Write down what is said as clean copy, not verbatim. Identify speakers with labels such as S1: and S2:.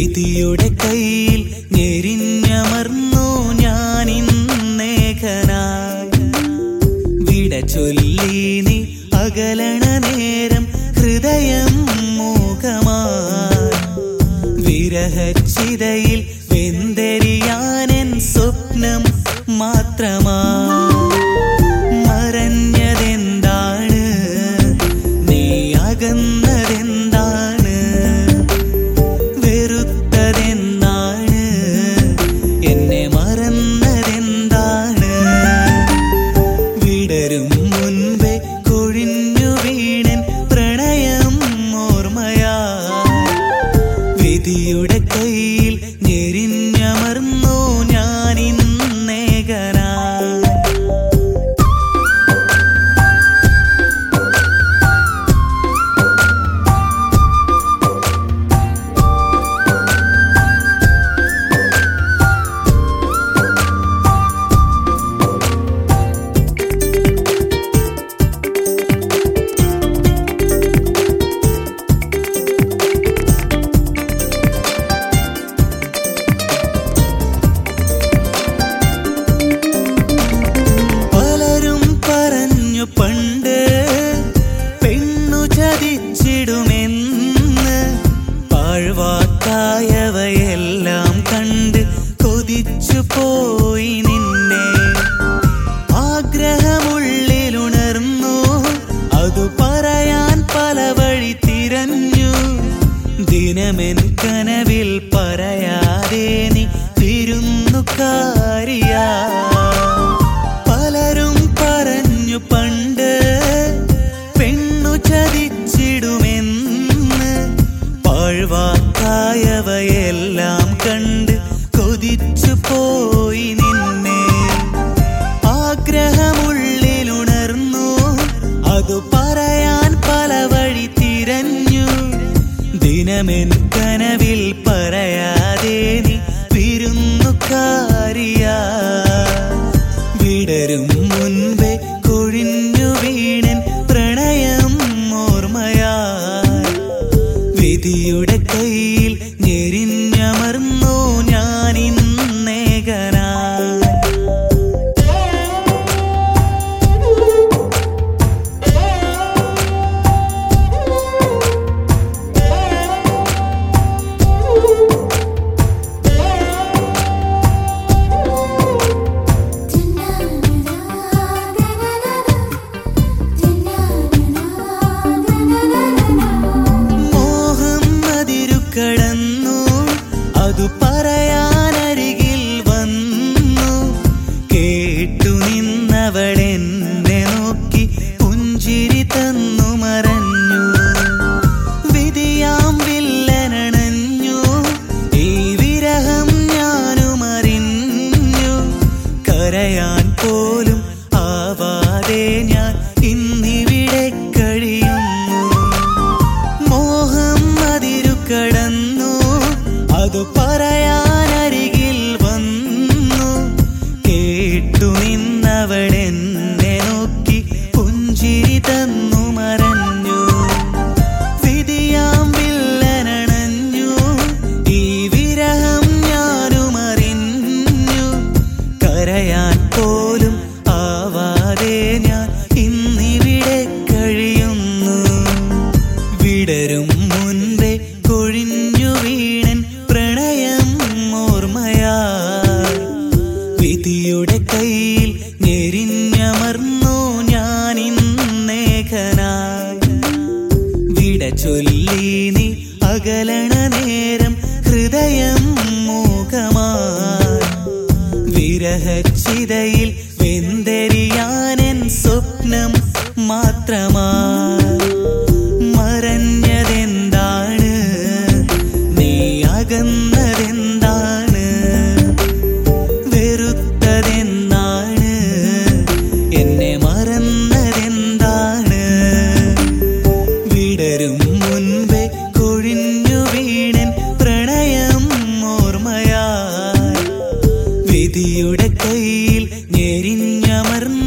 S1: വിധിയുടെ കയ്യിൽ ഞെരിഞ്ഞമർന്നു ഞാനിന്നേകനായി. വിട ചൊല്ലി നീ അകലണ നേരം ഹൃദയം മൂകമായി. വിരഹച്ചിതയിൽ വെന്തെരിയാനെൻ സ്വപ്നം മാത്രമായി. മറഞ്ഞതെന്താണ്, നീ അകന്നതെന്താണ്, വെറുത്തതെന്താണ്, എന്നെ മറന്നതെന്താണ്? വിടരും മുൻപേ കൊഴിഞ്ഞു വീണൻ പ്രണയം ഓർമ്മയായി. വിധിയുടെ കയ്യിൽ ഞെരിഞ്ഞമർന്നു ഞാനിന്നേകനായി. പണ്ട് പെണ്ണു ചതിച്ചിടുമെന്ന് പാഴ്വാക്കായവയെല്ലാം കണ്ട് കൊതിച്ചു പോയി നിന്നെ. ആഗ്രഹമുള്ളിലുണർന്നു, അതു പറയാൻ പല വഴി തിരഞ്ഞു. ദിനമെൻ കനവിൽ പറയാതെ നീ വിരുന്നുകാരിയാ. പലരും പറഞ്ഞു പണ്ട് പെണ്ണു ചതിച്ചിടുമെന്ന് പാഴ്വാക്കായവയെല്ലാം കണ്ട് കൊതിച്ചു പോയി നിന്നെ. ആഗ്രഹമുള്ളിലുണർന്നു, അതു പറയാൻ പല വഴി തിരഞ്ഞു. ദിനമെൻ കനവിൽ പറയാതെ നീ വിരുന്നുകാരിയാ. വിടരും മുൻപേ കൊഴിഞ്ഞു വീണൻ പ്രണയം ഓർമ്മയായി. വിധിയുടെ കയ്യിൽ ഞെരിഞ്ഞമർന്നു ഞാനിന്നേകനായി. കടന്നു, അതു പറയാനരികിൽ വന്നു. കേട്ടു നിന്നവളെന്നെ നോക്കി പുഞ്ചിരി തന്നു മറഞ്ഞു. വിധിയാം വില്ലനണഞ്ഞു, ഈ വിരഹം ഞാനും അറിഞ്ഞു. കരയാൻ പോലും ആവാതെ ഞാൻ ഇന്നിവിടെ കഴിയുന്നു. മോഹം അതിരു കടന്നു, അതു പറയാനരികിൽ വന്നു. കേട്ടു നിന്നവളെന്നെ നോക്കി പുഞ്ചിരി തന്നു മറഞ്ഞു. വിധിയാം വില്ലനണഞ്ഞു, ഈ വിരഹം ഞാനും അറിഞ്ഞു. കരയാൻ പോലും ആവാതെ ഞാൻ ഇന്നിവിടെ കഴിയുന്നു. വിടരും മുൻപേ കൊഴിഞ്ഞു വീണൻ പ്രണയം ഓർമ്മയായി. വിധിയുടെ കയ്യിൽ ഞെരിഞ്ഞമർന്നു ഞാനിന്നേകനായി. വിട ചൊല്ലി നീ അകലണ നേരം ഹൃദയം മൂകമായി. വിരഹച്ചിതയിൽ വെന്തെരിയാനെൻ സ്വപ്നം മാത്രമായി. മറഞ്ഞതെന്താണ്, നീ അകന്നതെന്താണ്, വെറുത്തതെന്താണ്, എന്നെ മറന്നതെന്താണ്? വിടരും മുൻപേ കൊഴിഞ്ഞു വീണൻ പ്രണയം ഓർമ്മയായി. വിധിയുടെ കയ്യിൽ ഞെരിഞ്ഞമർന്നു